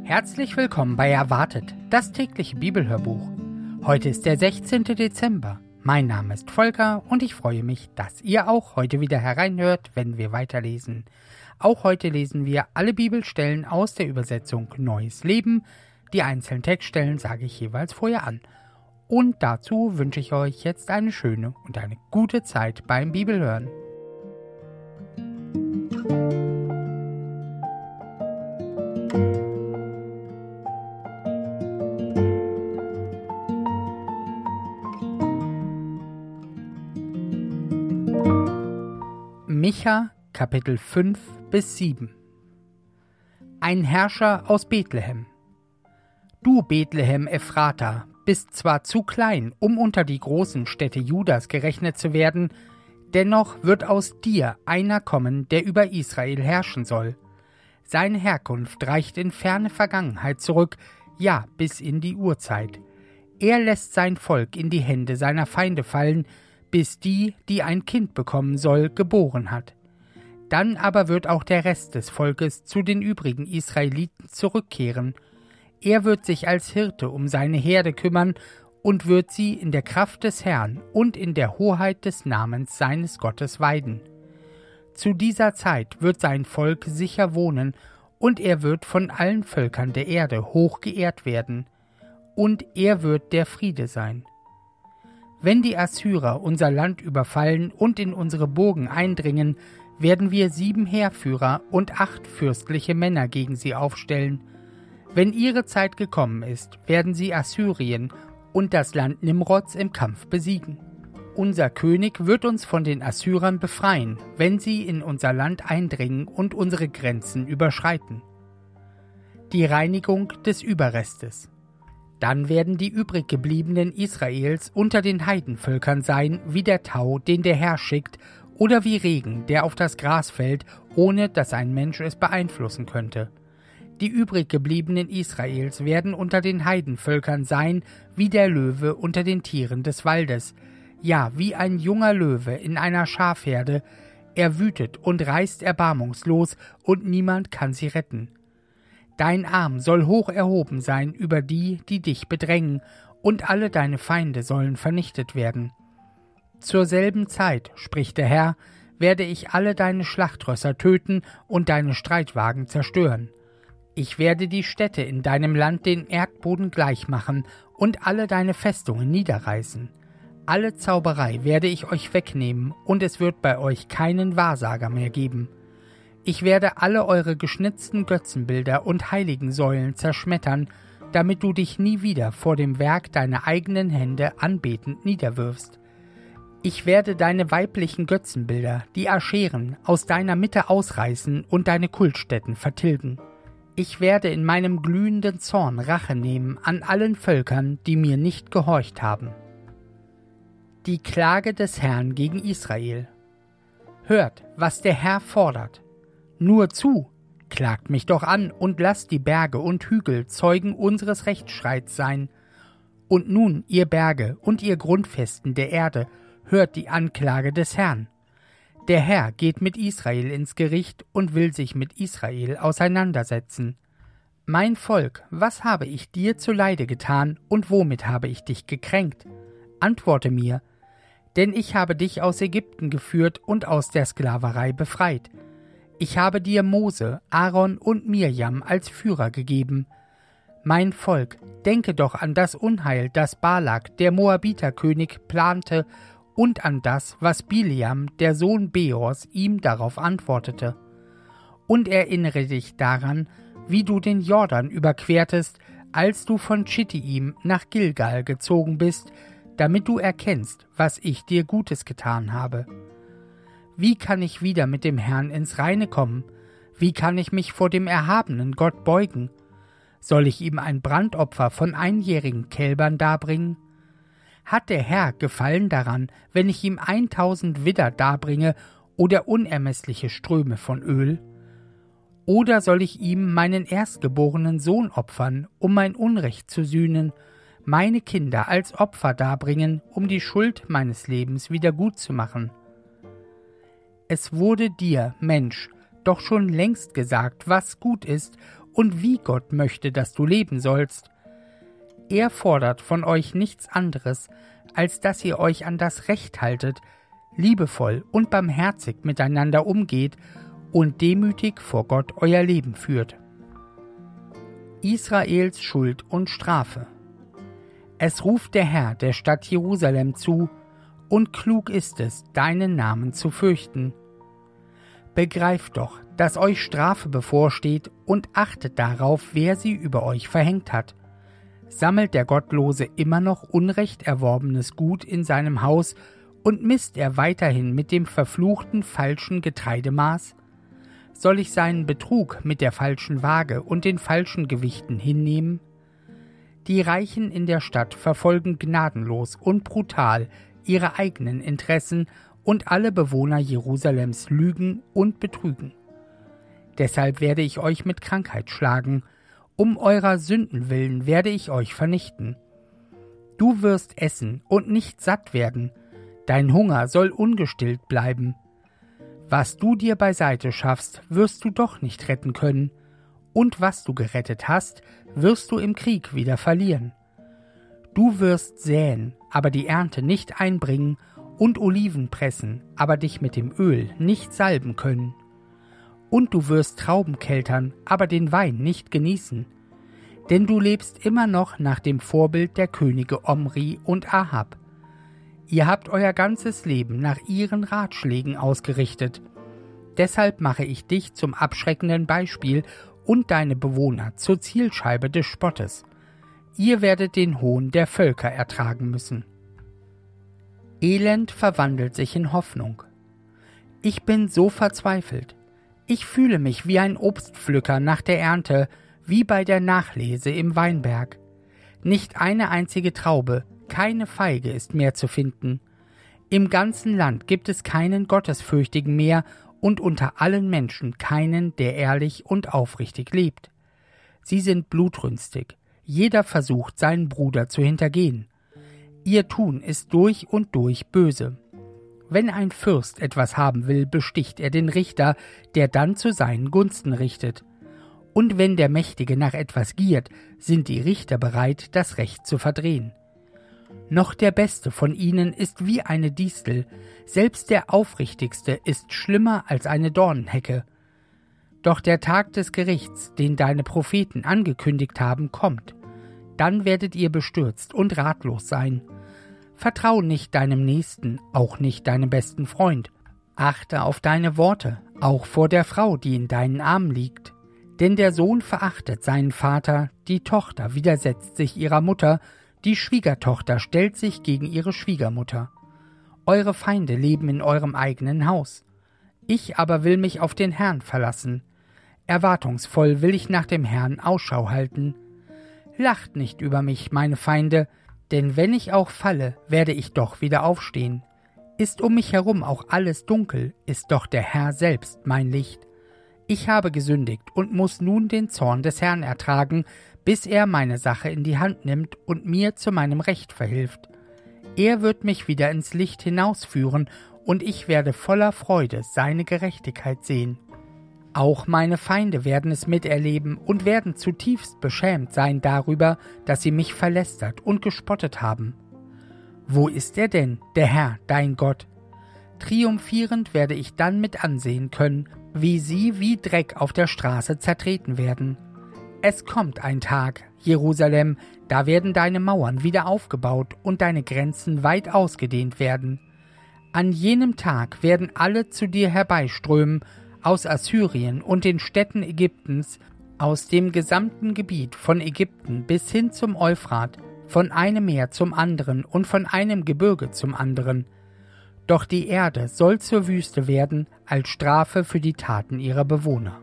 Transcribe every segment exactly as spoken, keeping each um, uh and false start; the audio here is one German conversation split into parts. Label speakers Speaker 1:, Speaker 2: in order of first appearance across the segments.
Speaker 1: Herzlich willkommen bei Erwartet, das tägliche Bibelhörbuch. Heute ist der sechzehnte Dezember. Mein Name ist Volker und ich freue mich, dass ihr auch heute wieder hereinhört, wenn wir weiterlesen. Auch heute lesen wir alle Bibelstellen aus der Übersetzung Neues Leben. Die einzelnen Textstellen sage ich jeweils vorher an. Und dazu wünsche ich euch jetzt eine schöne und eine gute Zeit beim Bibelhören. Micha, Kapitel fünf bis sieben. Ein Herrscher aus Bethlehem. Du, Bethlehem Ephrata, bist zwar zu klein, um unter die großen Städte Judas gerechnet zu werden, dennoch wird aus dir einer kommen, der über Israel herrschen soll. Seine Herkunft reicht in ferne Vergangenheit zurück, ja, bis in die Urzeit. Er lässt sein Volk in die Hände seiner Feinde fallen, bis die, die ein Kind bekommen soll, geboren hat. Dann aber wird auch der Rest des Volkes zu den übrigen Israeliten zurückkehren. Er wird sich als Hirte um seine Herde kümmern und wird sie in der Kraft des Herrn und in der Hoheit des Namens seines Gottes weiden. Zu dieser Zeit wird sein Volk sicher wohnen, und er wird von allen Völkern der Erde hoch geehrt werden, und er wird der Friede sein. Wenn die Assyrer unser Land überfallen und in unsere Burgen eindringen, werden wir sieben Heerführer und acht fürstliche Männer gegen sie aufstellen. Wenn ihre Zeit gekommen ist, werden sie Assyrien und das Land Nimrods im Kampf besiegen. Unser König wird uns von den Assyrern befreien, wenn sie in unser Land eindringen und unsere Grenzen überschreiten. Die Reinigung des Überrestes. Dann werden die übrig gebliebenen Israels unter den Heidenvölkern sein, wie der Tau, den der Herr schickt, oder wie Regen, der auf das Gras fällt, ohne dass ein Mensch es beeinflussen könnte. Die übrig gebliebenen Israels werden unter den Heidenvölkern sein, wie der Löwe unter den Tieren des Waldes, ja, wie ein junger Löwe in einer Schafherde. Er wütet und reißt erbarmungslos, und niemand kann sie retten. Dein Arm soll hoch erhoben sein über die, die dich bedrängen, und alle deine Feinde sollen vernichtet werden. Zur selben Zeit, spricht der Herr, werde ich alle deine Schlachtrösser töten und deine Streitwagen zerstören. Ich werde die Städte in deinem Land den Erdboden gleich machen und alle deine Festungen niederreißen. Alle Zauberei werde ich euch wegnehmen, und es wird bei euch keinen Wahrsager mehr geben. Ich werde alle eure geschnitzten Götzenbilder und Heiligensäulen zerschmettern, damit du dich nie wieder vor dem Werk deiner eigenen Hände anbetend niederwirfst. Ich werde deine weiblichen Götzenbilder, die Ascheren, aus deiner Mitte ausreißen und deine Kultstätten vertilgen. Ich werde in meinem glühenden Zorn Rache nehmen an allen Völkern, die mir nicht gehorcht haben. Die Klage des Herrn gegen Israel. Hört, was der Herr fordert. Nur zu, klagt mich doch an und lasst die Berge und Hügel Zeugen unseres Rechtsstreits sein. Und nun, ihr Berge und ihr Grundfesten der Erde, hört die Anklage des Herrn. Der Herr geht mit Israel ins Gericht und will sich mit Israel auseinandersetzen. Mein Volk, was habe ich dir zuleide getan und womit habe ich dich gekränkt? Antworte mir, denn ich habe dich aus Ägypten geführt und aus der Sklaverei befreit. Ich habe dir Mose, Aaron und Mirjam als Führer gegeben. Mein Volk, denke doch an das Unheil, das Balak, der Moabiterkönig, plante, und an das, was Bileam, der Sohn Beors, ihm darauf antwortete. Und erinnere dich daran, wie du den Jordan überquertest, als du von Schittim nach Gilgal gezogen bist, damit du erkennst, was ich dir Gutes getan habe. Wie kann ich wieder mit dem Herrn ins Reine kommen? Wie kann ich mich vor dem erhabenen Gott beugen? Soll ich ihm ein Brandopfer von einjährigen Kälbern darbringen? Hat der Herr Gefallen daran, wenn ich ihm eintausend Widder darbringe oder unermessliche Ströme von Öl? Oder soll ich ihm meinen erstgeborenen Sohn opfern, um mein Unrecht zu sühnen, meine Kinder als Opfer darbringen, um die Schuld meines Lebens wieder gut zu machen? Es wurde dir, Mensch, doch schon längst gesagt, was gut ist, und wie Gott möchte, dass du leben sollst. Er fordert von euch nichts anderes, als dass ihr euch an das Recht haltet, liebevoll und barmherzig miteinander umgeht und demütig vor Gott euer Leben führt. Israels Schuld und Strafe. Es ruft der Herr der Stadt Jerusalem zu, und klug ist es, deinen Namen zu fürchten. Begreift doch, dass euch Strafe bevorsteht, und achtet darauf, wer sie über euch verhängt hat. Sammelt der Gottlose immer noch unrecht erworbenes Gut in seinem Haus und misst er weiterhin mit dem verfluchten falschen Getreidemaß? Soll ich seinen Betrug mit der falschen Waage und den falschen Gewichten hinnehmen? Die Reichen in der Stadt verfolgen gnadenlos und brutal ihre eigenen Interessen, und alle Bewohner Jerusalems lügen und betrügen. Deshalb werde ich euch mit Krankheit schlagen, um eurer Sünden willen werde ich euch vernichten. Du wirst essen und nicht satt werden, dein Hunger soll ungestillt bleiben. Was du dir beiseite schaffst, wirst du doch nicht retten können, und was du gerettet hast, wirst du im Krieg wieder verlieren. Du wirst säen, aber die Ernte nicht einbringen, und Oliven pressen, aber dich mit dem Öl nicht salben können. Und du wirst Trauben keltern, aber den Wein nicht genießen. Denn du lebst immer noch nach dem Vorbild der Könige Omri und Ahab. Ihr habt euer ganzes Leben nach ihren Ratschlägen ausgerichtet. Deshalb mache ich dich zum abschreckenden Beispiel und deine Bewohner zur Zielscheibe des Spottes. Ihr werdet den Hohn der Völker ertragen müssen. Elend verwandelt sich in Hoffnung. Ich bin so verzweifelt. Ich fühle mich wie ein Obstpflücker nach der Ernte, wie bei der Nachlese im Weinberg. Nicht eine einzige Traube, keine Feige ist mehr zu finden. Im ganzen Land gibt es keinen Gottesfürchtigen mehr und unter allen Menschen keinen, der ehrlich und aufrichtig lebt. Sie sind blutrünstig, jeder versucht, seinen Bruder zu hintergehen. Ihr Tun ist durch und durch böse. Wenn ein Fürst etwas haben will, besticht er den Richter, der dann zu seinen Gunsten richtet. Und wenn der Mächtige nach etwas giert, sind die Richter bereit, das Recht zu verdrehen. Noch der Beste von ihnen ist wie eine Distel, selbst der Aufrichtigste ist schlimmer als eine Dornenhecke. Doch der Tag des Gerichts, den deine Propheten angekündigt haben, kommt. Dann werdet ihr bestürzt und ratlos sein. Vertrau nicht deinem Nächsten, auch nicht deinem besten Freund. Achte auf deine Worte, auch vor der Frau, die in deinen Armen liegt. Denn der Sohn verachtet seinen Vater, die Tochter widersetzt sich ihrer Mutter, die Schwiegertochter stellt sich gegen ihre Schwiegermutter. Eure Feinde leben in eurem eigenen Haus. Ich aber will mich auf den Herrn verlassen. Erwartungsvoll will ich nach dem Herrn Ausschau halten. Lacht nicht über mich, meine Feinde, denn wenn ich auch falle, werde ich doch wieder aufstehen. Ist um mich herum auch alles dunkel, ist doch der Herr selbst mein Licht. Ich habe gesündigt und muss nun den Zorn des Herrn ertragen, bis er meine Sache in die Hand nimmt und mir zu meinem Recht verhilft. Er wird mich wieder ins Licht hinausführen, und ich werde voller Freude seine Gerechtigkeit sehen. Auch meine Feinde werden es miterleben und werden zutiefst beschämt sein darüber, dass sie mich verlästert und gespottet haben. Wo ist er denn, der Herr, dein Gott? Triumphierend werde ich dann mit ansehen können, wie sie wie Dreck auf der Straße zertreten werden. Es kommt ein Tag, Jerusalem, da werden deine Mauern wieder aufgebaut und deine Grenzen weit ausgedehnt werden. An jenem Tag werden alle zu dir herbeiströmen, aus Assyrien und den Städten Ägyptens, aus dem gesamten Gebiet von Ägypten bis hin zum Euphrat, von einem Meer zum anderen und von einem Gebirge zum anderen. Doch die Erde soll zur Wüste werden als Strafe für die Taten ihrer Bewohner.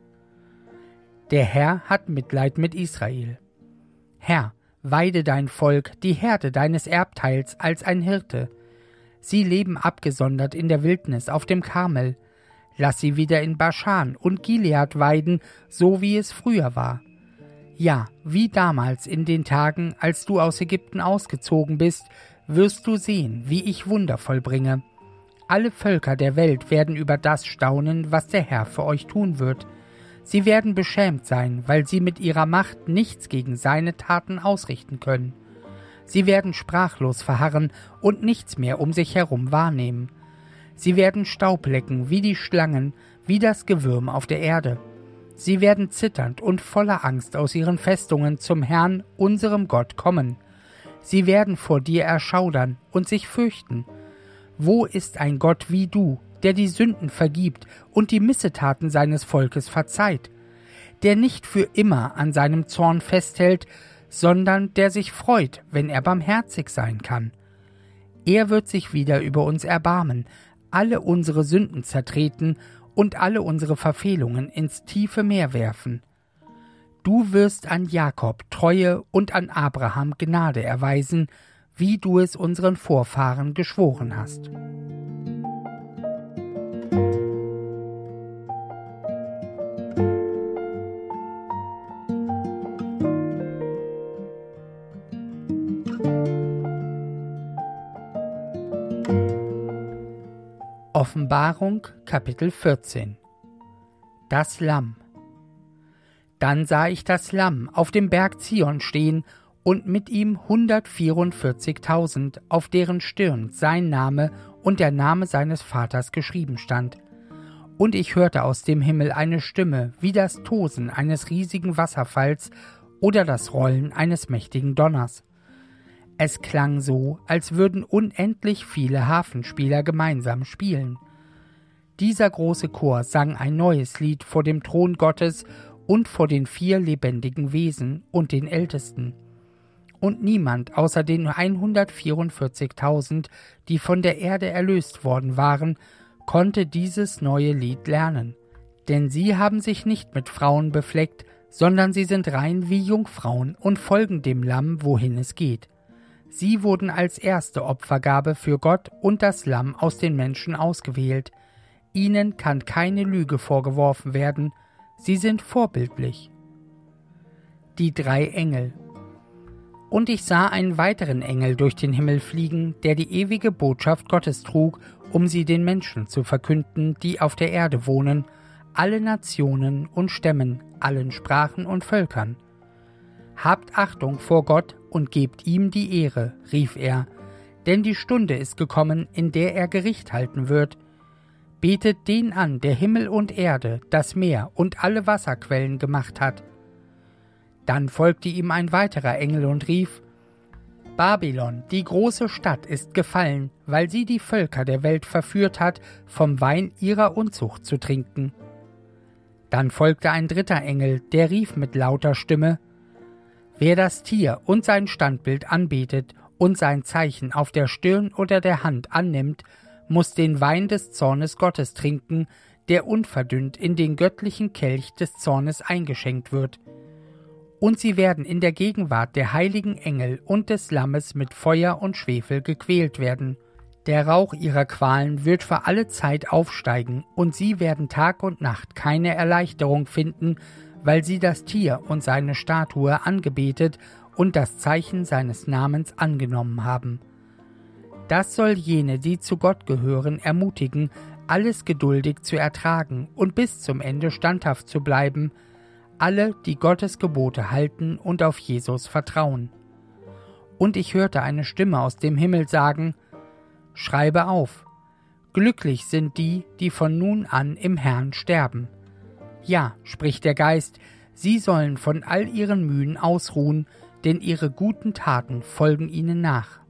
Speaker 1: Der Herr hat Mitleid mit Israel. Herr, weide dein Volk, die Herde deines Erbteils, als ein Hirte. Sie leben abgesondert in der Wildnis auf dem Karmel. Lass sie wieder in Baschan und Gilead weiden, so wie es früher war. Ja, wie damals in den Tagen, als du aus Ägypten ausgezogen bist, wirst du sehen, wie ich Wunder vollbringe. Alle Völker der Welt werden über das staunen, was der Herr für euch tun wird. Sie werden beschämt sein, weil sie mit ihrer Macht nichts gegen seine Taten ausrichten können. Sie werden sprachlos verharren und nichts mehr um sich herum wahrnehmen. Sie werden Staub lecken wie die Schlangen, wie das Gewürm auf der Erde. Sie werden zitternd und voller Angst aus ihren Festungen zum Herrn, unserem Gott, kommen. Sie werden vor dir erschaudern und sich fürchten. Wo ist ein Gott wie du, der die Sünden vergibt und die Missetaten seines Volkes verzeiht, der nicht für immer an seinem Zorn festhält, sondern der sich freut, wenn er barmherzig sein kann? Er wird sich wieder über uns erbarmen, alle unsere Sünden zertreten und alle unsere Verfehlungen ins tiefe Meer werfen. Du wirst an Jakob Treue und an Abraham Gnade erweisen, wie du es unseren Vorfahren geschworen hast. Offenbarung, Kapitel vierzehn. Das Lamm. Dann sah ich das Lamm auf dem Berg Zion stehen und mit ihm hundertvierundvierzigtausend, auf deren Stirn sein Name und der Name seines Vaters geschrieben stand. Und ich hörte aus dem Himmel eine Stimme wie das Tosen eines riesigen Wasserfalls oder das Rollen eines mächtigen Donners. Es klang so, als würden unendlich viele Harfenspieler gemeinsam spielen. Dieser große Chor sang ein neues Lied vor dem Thron Gottes und vor den vier lebendigen Wesen und den Ältesten. Und niemand außer den hundertvierundvierzigtausend, die von der Erde erlöst worden waren, konnte dieses neue Lied lernen. Denn sie haben sich nicht mit Frauen befleckt, sondern sie sind rein wie Jungfrauen und folgen dem Lamm, wohin es geht. Sie wurden als erste Opfergabe für Gott und das Lamm aus den Menschen ausgewählt. Ihnen kann keine Lüge vorgeworfen werden. Sie sind vorbildlich. Die drei Engel. Und ich sah einen weiteren Engel durch den Himmel fliegen, der die ewige Botschaft Gottes trug, um sie den Menschen zu verkünden, die auf der Erde wohnen, alle Nationen und Stämmen, allen Sprachen und Völkern. Habt Achtung vor Gott und gebt ihm die Ehre, rief er, denn die Stunde ist gekommen, in der er Gericht halten wird. Betet den an, der Himmel und Erde, das Meer und alle Wasserquellen gemacht hat. Dann folgte ihm ein weiterer Engel und rief: Babylon, die große Stadt, ist gefallen, weil sie die Völker der Welt verführt hat, vom Wein ihrer Unzucht zu trinken. Dann folgte ein dritter Engel, der rief mit lauter Stimme: Wer das Tier und sein Standbild anbetet und sein Zeichen auf der Stirn oder der Hand annimmt, muss den Wein des Zornes Gottes trinken, der unverdünnt in den göttlichen Kelch des Zornes eingeschenkt wird. Und sie werden in der Gegenwart der heiligen Engel und des Lammes mit Feuer und Schwefel gequält werden. Der Rauch ihrer Qualen wird für alle Zeit aufsteigen, und sie werden Tag und Nacht keine Erleichterung finden, weil sie das Tier und seine Statue angebetet und das Zeichen seines Namens angenommen haben. Das soll jene, die zu Gott gehören, ermutigen, alles geduldig zu ertragen und bis zum Ende standhaft zu bleiben, alle, die Gottes Gebote halten und auf Jesus vertrauen. Und ich hörte eine Stimme aus dem Himmel sagen: Schreibe auf, glücklich sind die, die von nun an im Herrn sterben. Ja, spricht der Geist, sie sollen von all ihren Mühen ausruhen, denn ihre guten Taten folgen ihnen nach.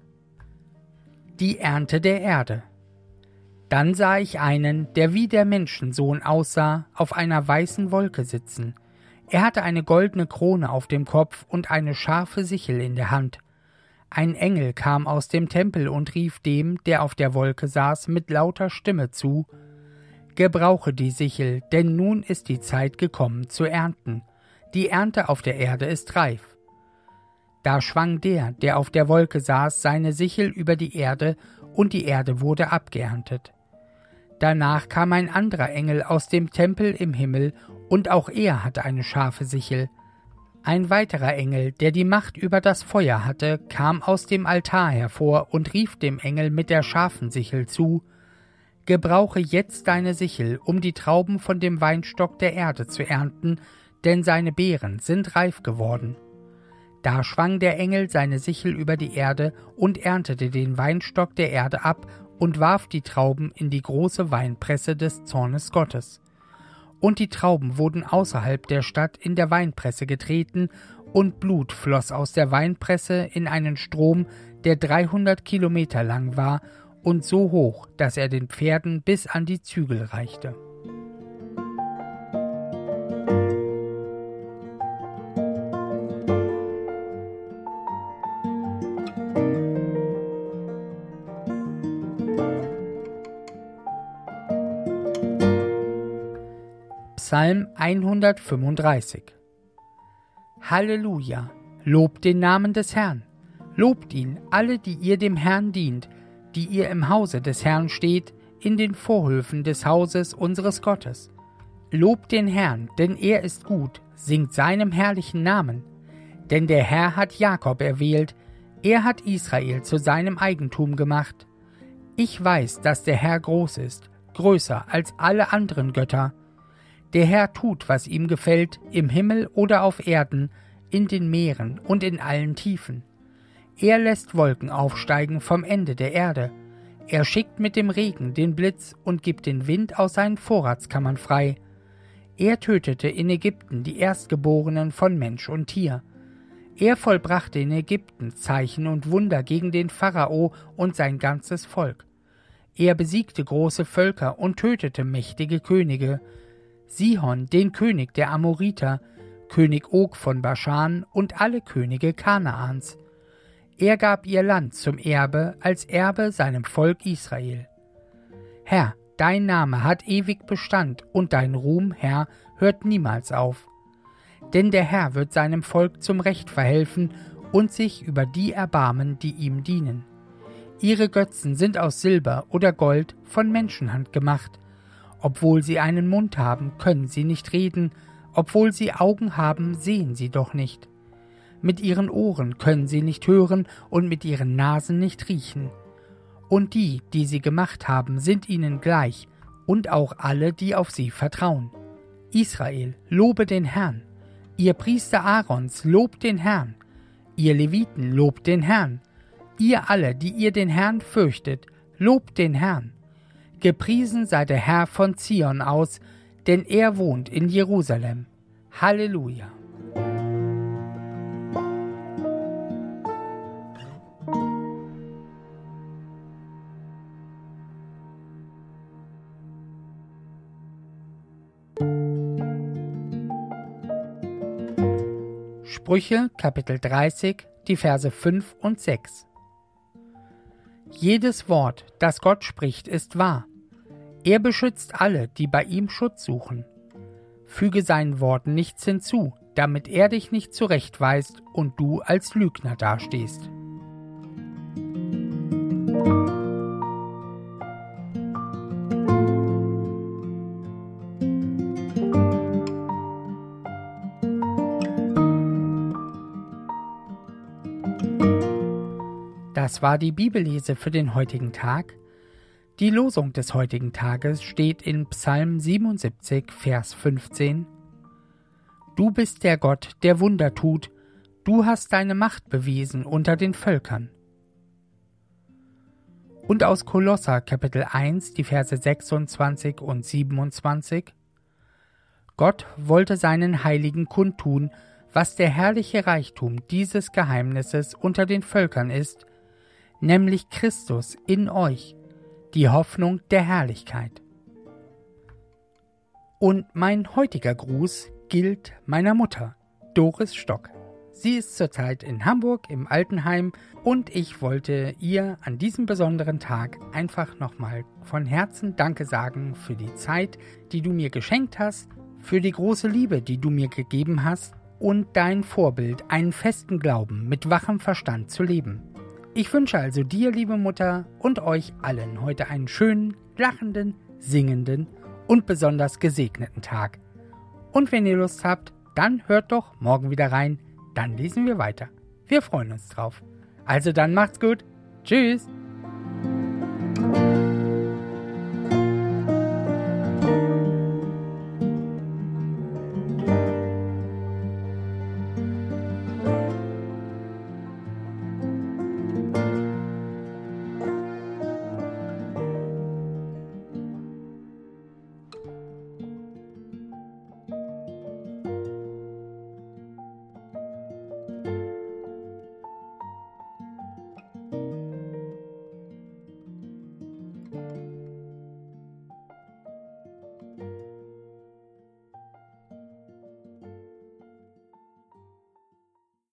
Speaker 1: Die Ernte der Erde. Dann sah ich einen, der wie der Menschensohn aussah, auf einer weißen Wolke sitzen. Er hatte eine goldene Krone auf dem Kopf und eine scharfe Sichel in der Hand. Ein Engel kam aus dem Tempel und rief dem, der auf der Wolke saß, mit lauter Stimme zu: Gebrauche die Sichel, denn nun ist die Zeit gekommen zu ernten. Die Ernte auf der Erde ist reif. Da schwang der, der auf der Wolke saß, seine Sichel über die Erde, und die Erde wurde abgeerntet. Danach kam ein anderer Engel aus dem Tempel im Himmel, und auch er hatte eine scharfe Sichel. Ein weiterer Engel, der die Macht über das Feuer hatte, kam aus dem Altar hervor und rief dem Engel mit der scharfen Sichel zu: Gebrauche jetzt deine Sichel, um die Trauben von dem Weinstock der Erde zu ernten, denn seine Beeren sind reif geworden. Da schwang der Engel seine Sichel über die Erde und erntete den Weinstock der Erde ab und warf die Trauben in die große Weinpresse des Zornes Gottes. Und die Trauben wurden außerhalb der Stadt in der Weinpresse getreten, und Blut floss aus der Weinpresse in einen Strom, der dreihundert Kilometer lang war und so hoch, dass er den Pferden bis an die Zügel reichte. Psalm hundertfünfunddreißig. Halleluja! Lobt den Namen des Herrn! Lobt ihn, alle, die ihr dem Herrn dient, die ihr im Hause des Herrn steht, in den Vorhöfen des Hauses unseres Gottes. Lobt den Herrn, denn er ist gut, singt seinem herrlichen Namen. Denn der Herr hat Jakob erwählt, er hat Israel zu seinem Eigentum gemacht. Ich weiß, dass der Herr groß ist, größer als alle anderen Götter. Der Herr tut, was ihm gefällt, im Himmel oder auf Erden, in den Meeren und in allen Tiefen. Er lässt Wolken aufsteigen vom Ende der Erde. Er schickt mit dem Regen den Blitz und gibt den Wind aus seinen Vorratskammern frei. Er tötete in Ägypten die Erstgeborenen von Mensch und Tier. Er vollbrachte in Ägypten Zeichen und Wunder gegen den Pharao und sein ganzes Volk. Er besiegte große Völker und tötete mächtige Könige. Sihon, den König der Amoriter, König Og von Baschan und alle Könige Kanaans. Er gab ihr Land zum Erbe, als Erbe seinem Volk Israel. Herr, dein Name hat ewig Bestand und dein Ruhm, Herr, hört niemals auf. Denn der Herr wird seinem Volk zum Recht verhelfen und sich über die erbarmen, die ihm dienen. Ihre Götzen sind aus Silber oder Gold von Menschenhand gemacht. Obwohl sie einen Mund haben, können sie nicht reden, obwohl sie Augen haben, sehen sie doch nicht. Mit ihren Ohren können sie nicht hören und mit ihren Nasen nicht riechen. Und die, die sie gemacht haben, sind ihnen gleich, und auch alle, die auf sie vertrauen. Israel, lobe den Herrn. Ihr Priester Aarons, lobt den Herrn. Ihr Leviten, lobt den Herrn. Ihr alle, die ihr den Herrn fürchtet, lobt den Herrn. Gepriesen sei der Herr von Zion aus, denn er wohnt in Jerusalem. Halleluja! Sprüche, Kapitel dreißig, die Verse fünf und sechs. Jedes Wort, das Gott spricht, ist wahr. Er beschützt alle, die bei ihm Schutz suchen. Füge seinen Worten nichts hinzu, damit er dich nicht zurechtweist und du als Lügner dastehst. Das war die Bibellese für den heutigen Tag. Die Losung des heutigen Tages steht in Psalm siebenundsiebzig, Vers fünfzehn. Du bist der Gott, der Wunder tut, du hast deine Macht bewiesen unter den Völkern. Und aus Kolosser, Kapitel eins, die Verse sechsundzwanzig und siebenundzwanzig. Gott wollte seinen Heiligen kundtun, was der herrliche Reichtum dieses Geheimnisses unter den Völkern ist, nämlich Christus in euch, die Hoffnung der Herrlichkeit. Und mein heutiger Gruß gilt meiner Mutter, Doris Stock. Sie ist zurzeit in Hamburg im Altenheim und ich wollte ihr an diesem besonderen Tag einfach nochmal von Herzen Danke sagen für die Zeit, die du mir geschenkt hast, für die große Liebe, die du mir gegeben hast und dein Vorbild, einen festen Glauben mit wachem Verstand zu leben. Ich wünsche also dir, liebe Mutter, und euch allen heute einen schönen, lachenden, singenden und besonders gesegneten Tag. Und wenn ihr Lust habt, dann hört doch morgen wieder rein, dann lesen wir weiter. Wir freuen uns drauf. Also dann macht's gut. Tschüss.